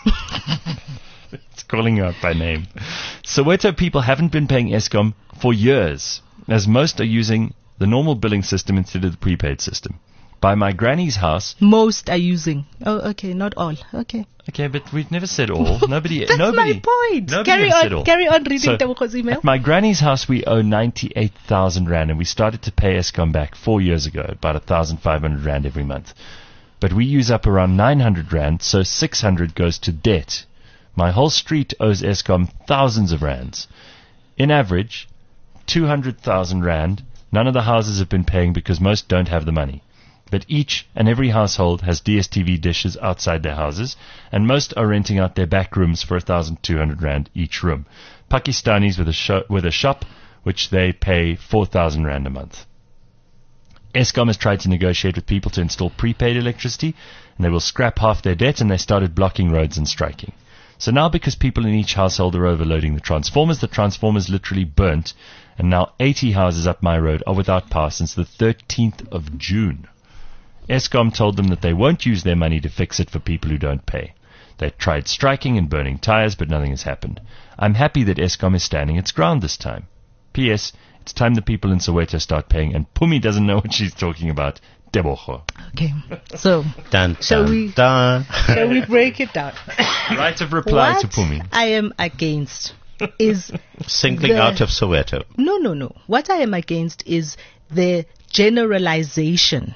It's calling you out by name. Soweto people haven't been paying Eskom for years, as most are using the normal billing system instead of the prepaid system. By my granny's house, most are using. Oh, okay, not all. Okay. okay, but we've never said all. Nobody, That's nobody, my point. nobody Carry has said on. all. Carry on reading So, Tebucho's email. At my granny's house, we owe ninety-eight thousand rand, and we started to pay Eskom back four years ago, about one thousand five hundred rand every month. But we use up around nine hundred rand, so six hundred goes to debt. My whole street owes Eskom thousands of rands. In average, two hundred thousand rand. None of the houses have been paying because most don't have the money. But each and every household has D S T V dishes outside their houses, and most are renting out their back rooms for one thousand two hundred rand each room. Pakistanis with a, sho- with a shop, which they pay four thousand rand a month. Eskom has tried to negotiate with people to install prepaid electricity, and they will scrap half their debt, and they started blocking roads and striking. So now, because people in each household are overloading the transformers, the transformers literally burnt, and now eighty houses up my road are without power since the thirteenth of June. Eskom told them that they won't use their money to fix it for people who don't pay. They tried striking and burning tires, but nothing has happened. I'm happy that Eskom is standing its ground this time. P S. It's time the people in Soweto start paying, and Pumi doesn't know what she's talking about. Tebogo. Okay. So, Dun, Shall dun, we- dun. shall we break it down? Right of reply what to Pumi. I am against is Singling the- out of Soweto. no, no, no. What I am against is the generalization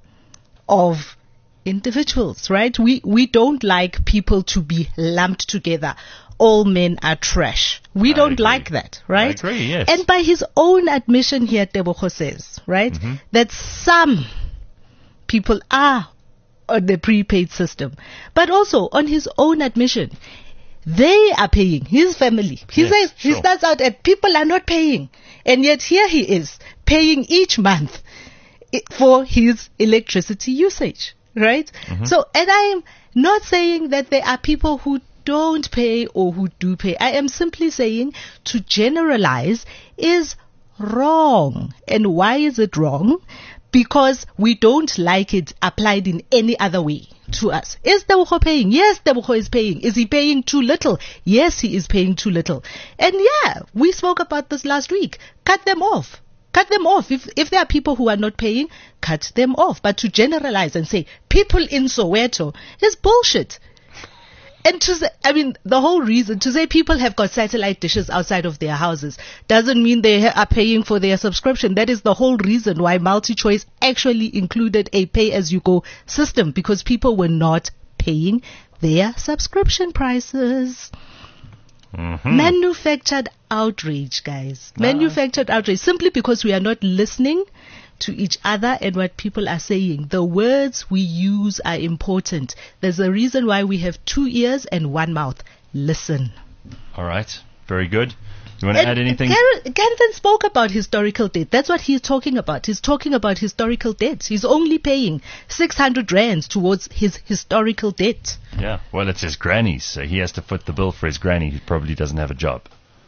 of individuals, right? We we don't like people to be lumped together. All men are trash. We I don't agree. like that, right? I agree, yes. And by his own admission here, Tebogo says, right, Mm-hmm. that some people are on the prepaid system, but also on his own admission, they are paying. His family. He Yes, says he sure. starts out at people are not paying, and yet here he is paying each month i- for his electricity usage, right? Mm-hmm. So, and I am not saying that there are people who don't pay or who do pay. I am simply saying to generalize is wrong. And why is it wrong? Because we don't like it applied in any other way to us. Is Tebogo paying? Yes, Tebogo is paying. Is he paying too little? Yes, he is paying too little. And yeah, we spoke about this last week. Cut them off. Cut them off. If if there are people who are not paying, cut them off. But to generalize and say people in Soweto is bullshit. And to say, I mean, the whole reason to say people have got satellite dishes outside of their houses doesn't mean they ha- are paying for their subscription. That is the whole reason why MultiChoice actually included a pay-as-you-go system, because people were not paying their subscription prices. Mm-hmm. Manufactured outrage, guys. Manufactured outrage. Simply because we are not listening to each other and what people are saying. The words we use are important. There's a reason why we have two ears and one mouth. Listen. All right. Very good. You want to add anything? Kanthan spoke about historical debt. That's what he's talking about. He's talking about historical debt. He's only paying six hundred rands towards his historical debt. Yeah. Well, it's his granny's, so he has to foot the bill for his granny who probably doesn't have a job.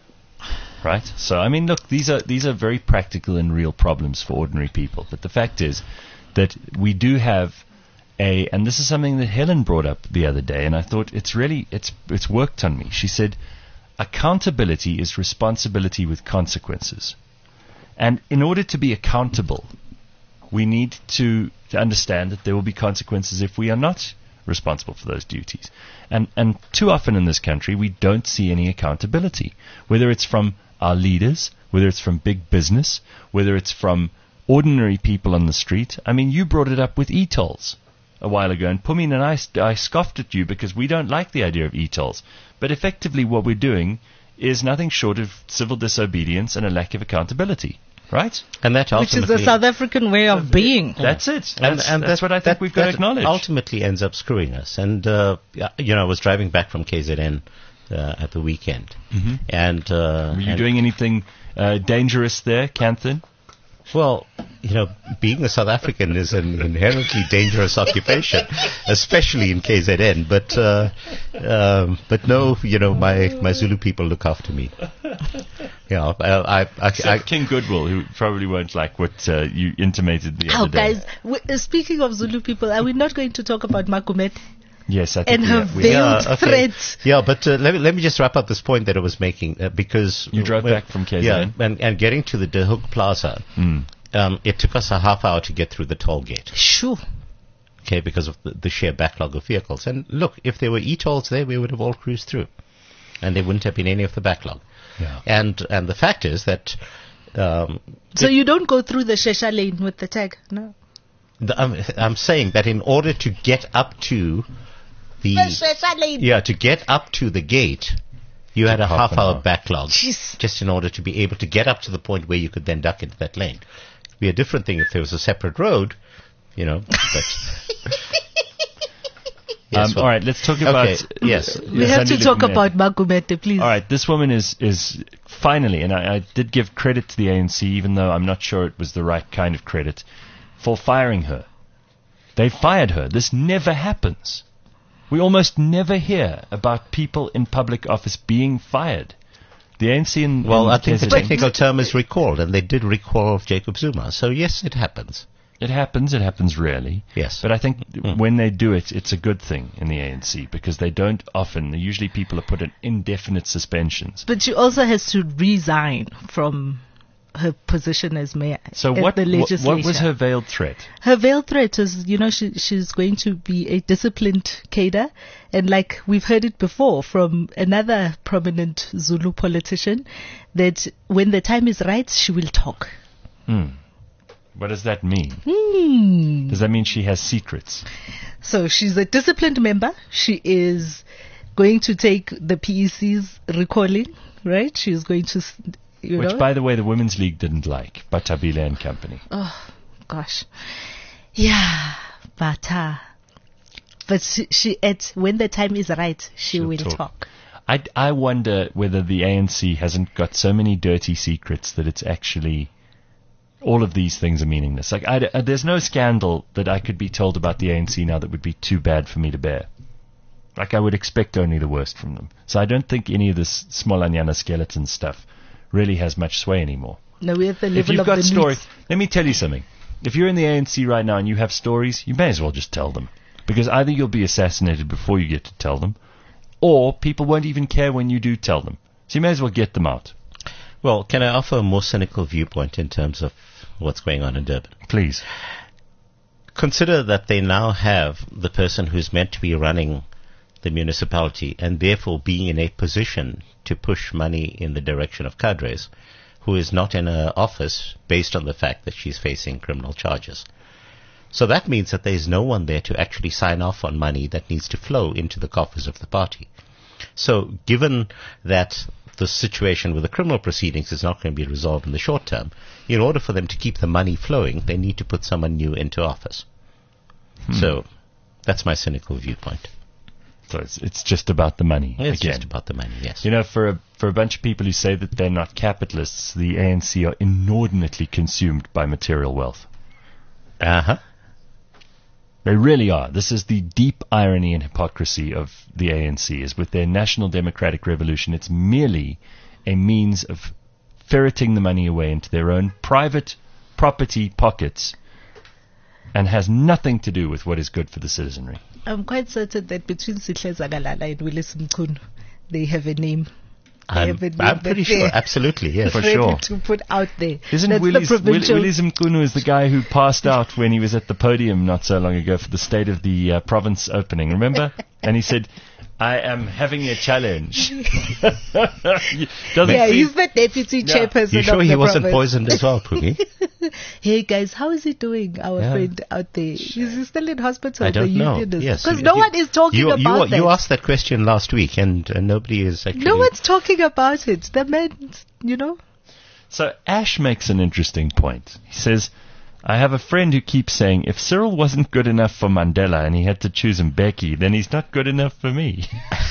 Right? So, I mean, look, these are these are very practical and real problems for ordinary people. But the fact is that we do have a, and this is something that Helen brought up the other day, and I thought it's really, it's it's worked on me. She said, accountability is responsibility with consequences. And in order to be accountable, we need to, to understand that there will be consequences if we are not responsible for those duties. And and too often in this country, we don't see any accountability, whether it's from our leaders, whether it's from big business, whether it's from ordinary people on the street. I mean, you brought it up with e-tolls a while ago, and Pumin and I, I scoffed at you because we don't like the idea of e-tolls. But effectively what we're doing is nothing short of civil disobedience and a lack of accountability. Right? And that Which is the South African way of being. That's it. That's, and, and that's that, what I think that, we've got that to acknowledge. Ultimately ends up screwing us. And, uh, you know, I was driving back from K Z N uh, at the weekend. Mm-hmm. And uh, Were you and doing anything uh, dangerous there, Kanthan? Well, you know, being a South African is an inherently dangerous occupation, especially in K Z N. But, uh, um, but no, you know, my, my Zulu people look after me. Yeah, I, I, I, I King Goodwill, who probably won't like what uh, you intimated the Oh, other day. guys, w- uh, speaking of Zulu people, are we not going to talk about Makumet Yes, I think and we her have- we veiled Yeah, okay. threats? Yeah, but uh, let me let me just wrap up this point that I was making uh, because You drove well, back from K Z N? Yeah, and, and getting to the De Hoek Plaza, Mm. um, it took us a half hour to get through the toll gate. Sure. Okay, because of the, the sheer backlog of vehicles. And look, if there were e-tolls there, we would have all cruised through, and there wouldn't have been any of the backlog. Yeah. And and the fact is that. Um, So you don't go through the Shesha lane with the tag, no? the, I'm, I'm saying that in order to get up to the Shesha lane. yeah to get up to the gate, you had a half half an hour hour. backlog Jeez. just in order to be able to get up to the point where you could then duck into that lane. It'd be a different thing if there was a separate road, you know. But Yes, Um, well- all right, let's talk about. Okay, yes. We have to Sandy talk Levinette. about Makumete, please. All right, this woman is is finally, and I, I did give credit to the A N C, even though I'm not sure it was the right kind of credit, for firing her. They fired her. This never happens. We almost never hear about people in public office being fired. The A N C in well, in I think the K Z N technical term is recalled, and they did recall Jacob Zuma. So yes, it happens. It happens. It happens rarely. Yes. But I think when they do it, it's a good thing in the A N C because they don't often. Usually, people are put in indefinite suspensions. But she also has to resign from her position as mayor. So at what? the What, what was legislature. her veiled threat? Her veiled threat is, you know, she, she's going to be a disciplined cadre. And like we've heard it before from another prominent Zulu politician, that when the time is right, she will talk. Hmm. What does that mean? Hmm. Does that mean she has secrets? So she's a disciplined member. She is going to take the P E C's recalling, right? She's going to, s- you Which, know. by the way, the Women's League didn't like. Batabile and Company. Oh, gosh. Yeah, but, uh, but she, she, at, when the time is right, she She'll will talk. talk. I, I wonder whether the A N C hasn't got so many dirty secrets that it's actually... all of these things are meaningless. Like, I, uh, there's no scandal that I could be told about the A N C now that would be too bad for me to bear. Like, I would expect only the worst from them. So I don't think any of this Smolanyana skeleton stuff really has much sway anymore. No, we're at the If level you've of got the stories, news. let me tell you something. If you're in the A N C right now and you have stories, you may as well just tell them. Because either you'll be assassinated before you get to tell them, or people won't even care when you do tell them. So you may as well get them out. Well, can I offer a more cynical viewpoint in terms of what's going on in Durban? Please. Consider that they now have the person who's meant to be running the municipality and therefore being in a position to push money in the direction of cadres, who is not in her office based on the fact that she's facing criminal charges. So that means that there is no one there to actually sign off on money that needs to flow into the coffers of the party. So given that the situation with the criminal proceedings is not going to be resolved in the short term. In order for them to keep the money flowing, they need to put someone new into office. Hmm. So that's my cynical viewpoint. So it's, it's just about the money. It's again. just about the money, yes. You know, for a, for a bunch of people who say that they're not capitalists, the A N C are inordinately consumed by material wealth. Uh-huh. They really are. This is the deep irony and hypocrisy of the A N C, is with their National Democratic Revolution, it's merely a means of ferreting the money away into their own private property pockets and has nothing to do with what is good for the citizenry. I'm quite certain that between Sihle Zagalala and Willis Mkhunu, they have a name. I'm, I'm pretty sure, absolutely, yes. For sure. To put out there. Isn't That's Willis, the provincial... Willis Mkhunu is the guy who passed out when he was at the podium not so long ago for the State of the uh, Province opening, remember? And he said, I am having a challenge. yeah, seem, he's the deputy yeah. chairperson. You sure of he the wasn't province. poisoned as well, Pumi? Hey guys, how is he doing, our Yeah. friend out there? Is he still in hospital? I don't the know. Union is? Yes, Because you- no you- one is talking you, about you, that. you asked that question last week, and uh, nobody is actually... No one's talking about it. The man, you know. So Ash makes an interesting point. He says, I have a friend who keeps saying, if Cyril wasn't good enough for Mandela and he had to choose Mbeki, then he's not good enough for me.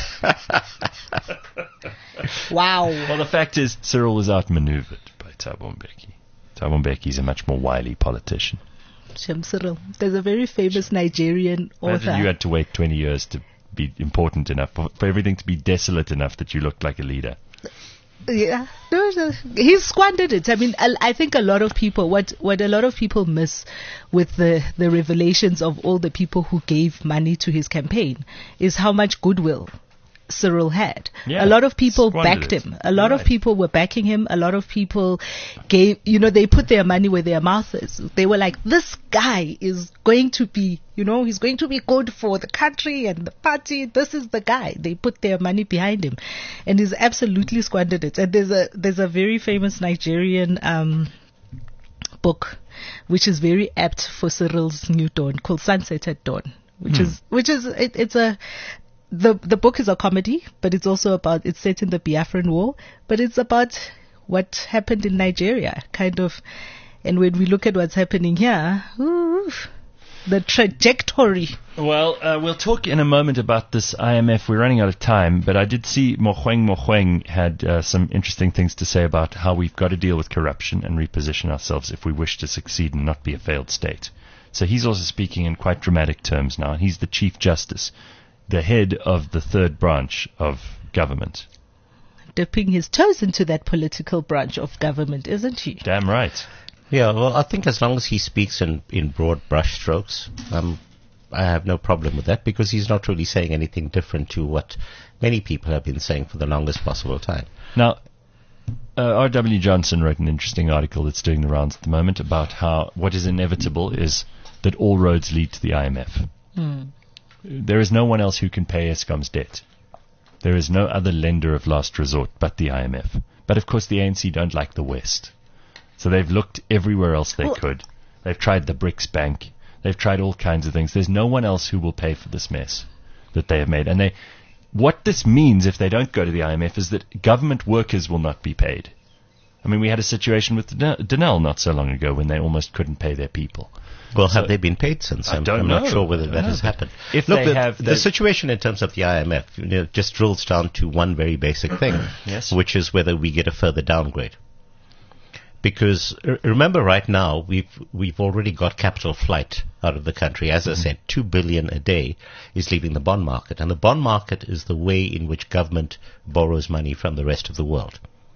Wow. Well, the fact is, Cyril was outmaneuvered by Thabo Mbeki. Thabo Mbeki is a much more wily politician. Shem Cyril. There's a very famous Nigerian Imagine author. you had to wait twenty years to be important enough, for, for everything to be desolate enough that you looked like a leader. Yeah, no, no, he squandered it. I mean, I, I think a lot of people, what what a lot of people miss with the the revelations of all the people who gave money to his campaign is how much goodwill Cyril had. Yeah, a lot of people squandered backed it. him. A lot Right. of people were backing him. A lot of people gave, you know, they put their money where their mouth is. They were like, this guy is going to be, you know, he's going to be good for the country and the party. This is the guy. They put their money behind him, and he's absolutely squandered it. And there's a there's a very famous Nigerian um, book which is very apt for Cyril's new dawn, called Sunset at Dawn, which Hmm. is which is it, it's a the the book is a comedy, but it's also about, it's set in the Biafran War, but it's about what happened in Nigeria, kind of. And when we look at what's happening here, ooh, the trajectory. Well, uh, we'll talk in a moment about this I M F. We're running out of time, but I did see Mogoeng Mogoeng had uh, some interesting things to say about how we've got to deal with corruption and reposition ourselves if we wish to succeed and not be a failed state. So he's also speaking in quite dramatic terms now. He's the Chief Justice, the head of the third branch of government. Dipping his toes into that political branch of government, isn't he? Damn right. Yeah, well, I think as long as he speaks in, in broad brushstrokes, um, I have no problem with that, because he's not really saying anything different to what many people have been saying for the longest possible time. Now, uh, R W Johnson wrote an interesting article that's doing the rounds at the moment about how what is inevitable is that all roads lead to the I M F. Hmm. There is no one else who can pay Eskom's debt. There is no other lender of last resort but the I M F. But of course the A N C don't like the West. So they've looked everywhere else they Well- could. They've tried the BRICS Bank. They've tried all kinds of things. There's no one else who will pay for this mess that they have made. And they, what this means if they don't go to the I M F is that government workers will not be paid. I mean, we had a situation with Denel not so long ago when they almost couldn't pay their people. Well, So- have they been paid since? I I'm, don't I'm know. not sure whether I don't that know, has but happened. if Look, they the, have, the they- situation in terms of the I M F, you know, just drills down to one very basic thing, Yes. which is whether we get a further downgrade. Because r- remember, right now we've we've already got capital flight out of the country. As I said, two billion a day is leaving the bond market, and the bond market is the way in which government borrows money from the rest of the world.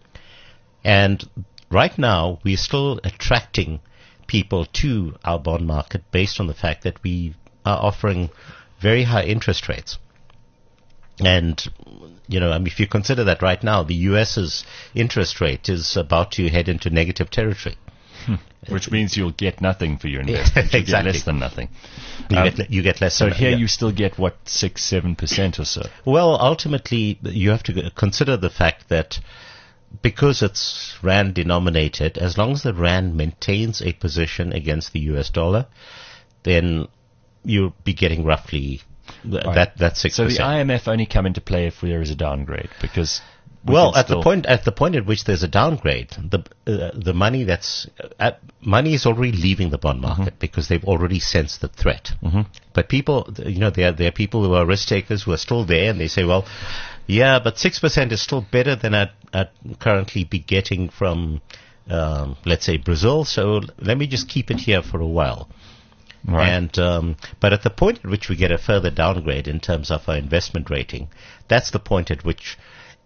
And right now, we're still attracting people to our bond market based on the fact that we are offering very high interest rates. And, you know, I mean, if you consider that right now, the US's interest rate is about to head into negative territory. Which means you'll get nothing for your investment. You'll exactly. get less than nothing. You, Um, get, le- you get less. So than- here yeah. you still get, what, six, seven percent or so? Well, ultimately, you have to g- consider the fact that because it's rand denominated, as long as the rand maintains a position against the U S dollar, then you'll be getting roughly th- Right. that that's six So percent. the I M F only come into play if there is a downgrade, because we Well, can at still- the point at the point at which there's a downgrade, the uh, the money that's uh, at, money is already leaving the bond market Mm-hmm. because they've already sensed the threat. Mm-hmm. But people, you know, there are, there are people who are risk takers who are still there, and they say, well, yeah, but six percent is still better than I'd, I'd currently be getting from, um, let's say, Brazil. So let me just keep it here for a while. Right. And um, but at the point at which we get a further downgrade in terms of our investment rating, that's the point at which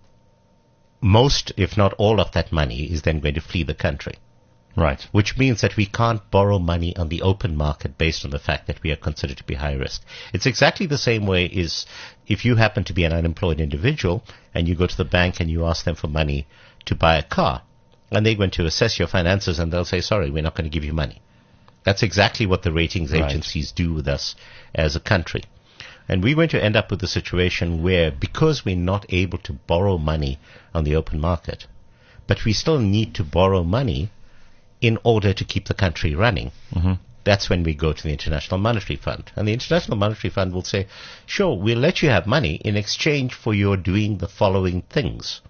most, if not all, of that money is then going to flee the country. Right. Which means that we can't borrow money on the open market based on the fact that we are considered to be high risk. It's exactly the same way as if you happen to be an unemployed individual and you go to the bank and you ask them for money to buy a car, and they're going to assess your finances and they'll say, sorry, we're not going to give you money. That's exactly what the ratings Right. agencies do with us as a country. And we're going to end up with a situation where, because we're not able to borrow money on the open market, but we still need to borrow money in order to keep the country running, mm-hmm. that's when we go to the International Monetary Fund. And the International Monetary Fund will say, sure, we'll let you have money in exchange for your doing the following things.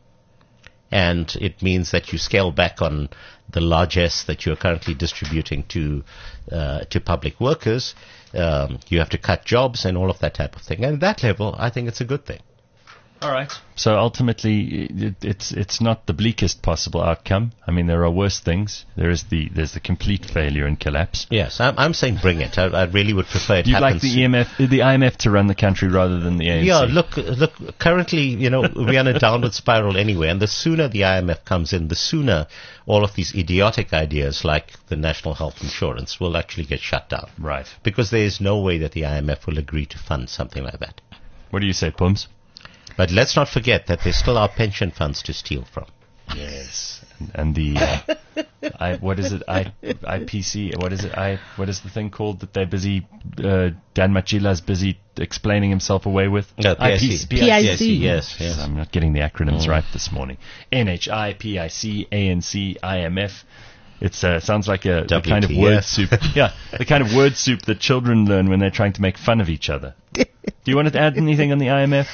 And it means that you scale back on the largesse that you're currently distributing to uh, to public workers. Um, you have to cut jobs and all of that type of thing. And at that level, I think it's a good thing. All right. So ultimately, it, it's it's not the bleakest possible outcome. I mean, there are worse things. There is the there's the complete failure and collapse. Yes, I'm, I'm saying bring it. I, I really would prefer it You'd happens. like the E M F, the I M F to run the country rather than the A N C. Yeah, look, look. Currently, you know, we're on a downward spiral anyway, and the sooner the I M F comes in, the sooner all of these idiotic ideas like the national health insurance will actually get shut down. Right. Because there is no way that the I M F will agree to fund something like that. What do you say, Pums? But let's not forget that there still are pension funds to steal from. Yes. And the uh, I, what is it? I, IPC. What is it? I what is the thing called that they're busy? Uh, Dan Machila's busy explaining himself away with. No, P I C. P I C. Yes, yes. I'm not getting the acronyms right this morning. N H I, P I C, A N C, I M F. It uh, sounds like a the kind of word soup. Yeah, the kind of word soup that children learn when they're trying to make fun of each other. Do you want to add anything on the I M F?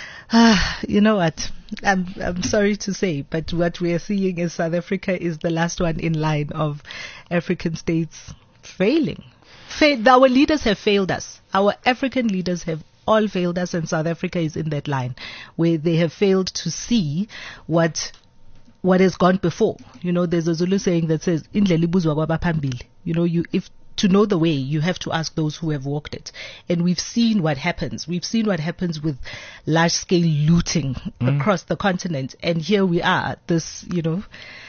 Ah, you know what? I'm I'm sorry to say, but what we are seeing is South Africa is the last one in line of African states failing. Fa- our leaders have failed us. Our African leaders have all failed us, and South Africa is in that line where they have failed to see what what has gone before. You know, there's a Zulu saying that says, "Indlela ibuzwa kwabaphambili." You know, you if to know the way, you have to ask those who have walked it. And we've seen what happens. We've seen what happens with large-scale looting mm. across the continent. And here we are, this, you know,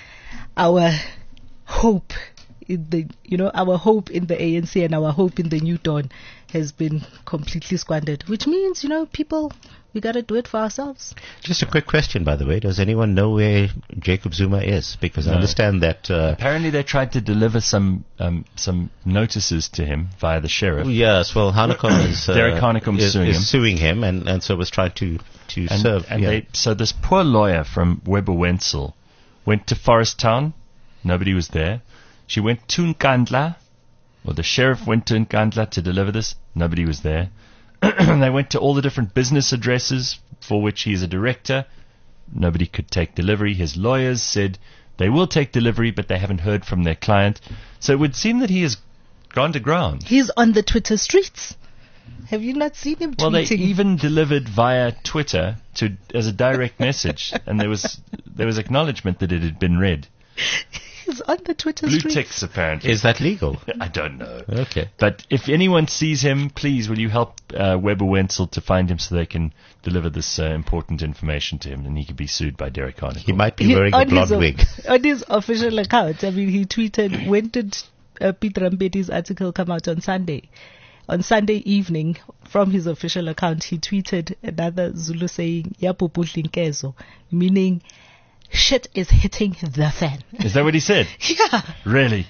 our hope in the, you know, our hope in the A N C and our hope in the New Dawn has been completely squandered, which means, you know, people, we got to do it for ourselves. Just a quick question, by the way. Does anyone know where Jacob Zuma is? Because no. I understand that... Uh, Apparently they tried to deliver some um, some notices to him via the sheriff. Yes, well, Hanekom is... Uh, Derek Hanekom is suing is him. suing him, and, and so was trying to, to and, serve... And yeah. they, so this poor lawyer from Weber Wenzel went to Forest Town. Nobody was there. She went to Nkandla. Well, the sheriff went to Nkandla to deliver this. Nobody was there. They went to all the different business addresses for which he is a director. Nobody could take delivery. His lawyers said they will take delivery, but they haven't heard from their client. So it would seem that he has gone to ground. He's on the Twitter streets. Have you not seen him tweeting? Well, they even delivered via Twitter to as a direct message, and there was there was acknowledgement that it had been read. He's on the Twitter Blue streets. ticks, apparently. Is that legal? I don't know. Okay. But if anyone sees him, please, will you help uh, Weber Wenzel to find him so they can deliver this uh, important information to him, and he could be sued by Derek Hanekom. He might be He- wearing a on blonde his, wig. On his official account, I mean, he tweeted, when did uh, Peter Mbedi's article come out on Sunday? On Sunday evening, from his official account, he tweeted another Zulu saying, Yapupu Hlinkezo, meaning, shit is hitting the fan. Is that what he said? Yeah. Really?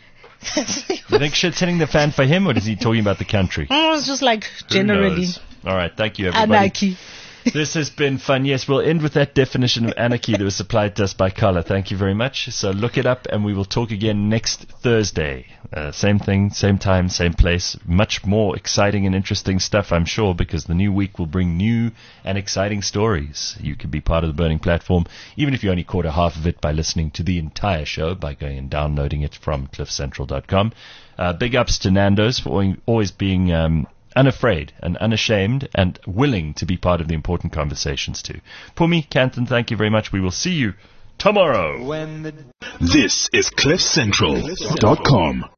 You think shit's hitting the fan for him, or is he talking about the country? It was just like Who generally knows? All right, thank you, everybody. anarchy. This has been fun. Yes, we'll end with that definition of anarchy that was supplied to us by Carla. Thank you very much. So look it up, and we will talk again next Thursday. Uh, same thing, same time, same place. Much more exciting and interesting stuff, I'm sure, because the new week will bring new and exciting stories. You can be part of the Burning Platform, even if you only caught a half of it by listening to the entire show, by going and downloading it from cliff central dot com. Uh, big ups to Nando's for always being um, unafraid and unashamed and willing to be part of the important conversations too. Pumi, Canton, thank you very much. We will see you tomorrow. This is cliff central dot com.